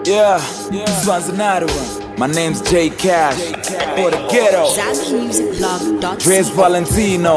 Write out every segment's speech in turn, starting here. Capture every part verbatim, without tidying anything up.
Yeah, yeah. This one's another one. My name's J Cash, for the ghetto. Dres Valentino,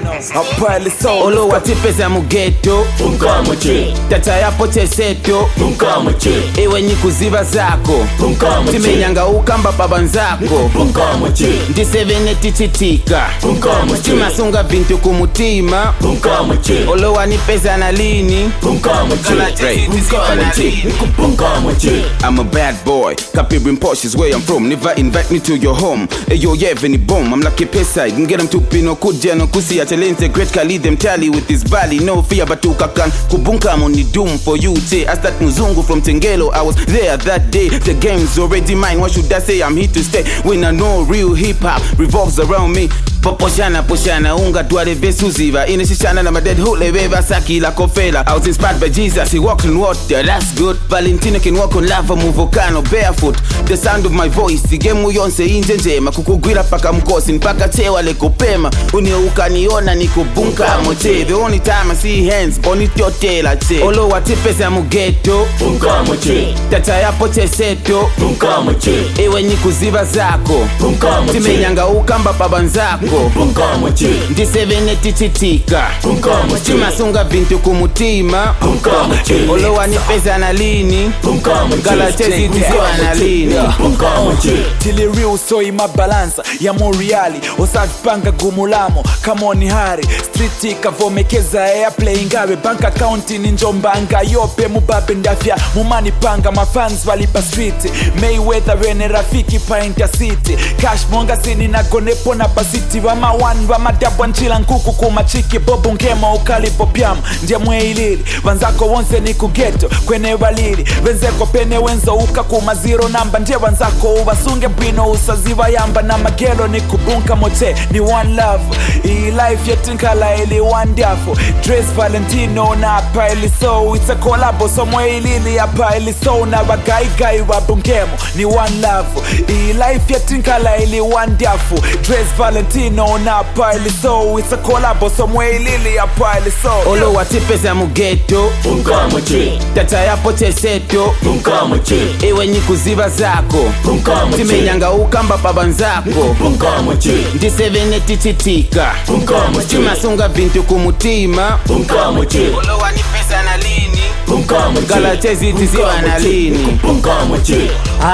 Apali Soul. Olo watipeza mugeto, Punka moche, tata yapo cheseto, punka moche, ewe nyikuziba zako, punka moche, timenyanga ukamba babanzako, punka moche, ndisevene tichitika, punka moche, timasunga vintu kumutima, punka moche, olo wanipeza na lini, punka moche, punka moche, punka moche. I'm a bad boy, Kapirin Posh is where I'm from. Never invite me to your home. Ayo, yeah, any bomb. I'm lucky peside. Can get them to pino kuja no kusi atalente great kali them tally with this bally. No fear but to kakan kubunka money doom for you. Say I start muzungu from Tengelo. I was there that day. The game's already mine. What should I say? I'm here to stay. When I know real hip hop revolves around me. Poposhana poshana unga dwale vesuziva inishishana na dead hood leveva saki la kofela. I was inspired by Jesus, he walked on water, that's good. Valentino can walk on lava, move volcano barefoot. The sound of my voice, the game uyonse inje njema. Kukugwira paka mkosi, mpaka chewa leko pema. Unio ukaniona niko bunka moche. The only time I see hands, boni tiotela che. Olo watipesa mugeto, punka moche, tata yapo cheseto, punka moche, ewe nyikuziba zako, punka moche, timenyanga ukamba babanzako, punka moche, ndisevene tichitika, punka moche, timasunga vintu kumutima, punka moche, olo wanipeza na lini, punka moche, gala chezi tiziwa na lini, punka moche. Tili real so ima balansa ya moriali osavipanga gumulamo kamoni hari street kavomekeza airplay ngabe bank account ni njombanga yope mubabe ndafya mumani panga mafans walipa street Mayweather wene rafiki pa intercity cash monga sini na gonepo na basiti wama one wama dabwa nchila nkuku kumachiki bobu ngema ukalipo pyam ndiye mweilili wanzako wonse ni kugeto kwene walili wenzeko pene wenzo uka kuma zero namba ndiye wanzako ubasunge pino usaziva yamba na magelo ni kubunka moche ni one love I life yetinkala ili one diafo Dres Valentino na Apali Soul it's a collabo somewhere ilili Apali Soul na wagai gai wabungemo ni one love I life yetinkala ili one diafo Dres Valentino na Apali Soul it's a collabo somewhere ilili Apali Soul. Olo watipeza mugeto, punka moche, tata yapo cheseto, punka moche, ewe nyikuziba zako, punka moche, timenyanga ukamba babanzako, punka moche, ndisevene tichitika, punka moche, timasunga vintu kumutima, punka moche, olo wanipeza na lini, punka moche, gala chezi tiziwa na lini, punka moche.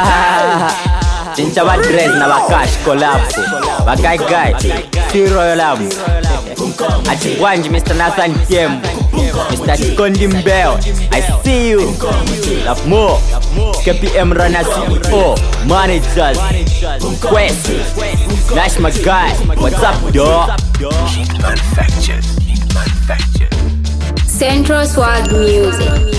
Cincha ba Dres na bakash collab bagai gai Tiro yolamu Achikwanji Mister Nathan Kem Mister Chikondi Mbeo I see you Love more K P M Rana C E O Managers Quest Nash my guy What's up dog? Heat manufactured Heat manufactured Central Swag Music.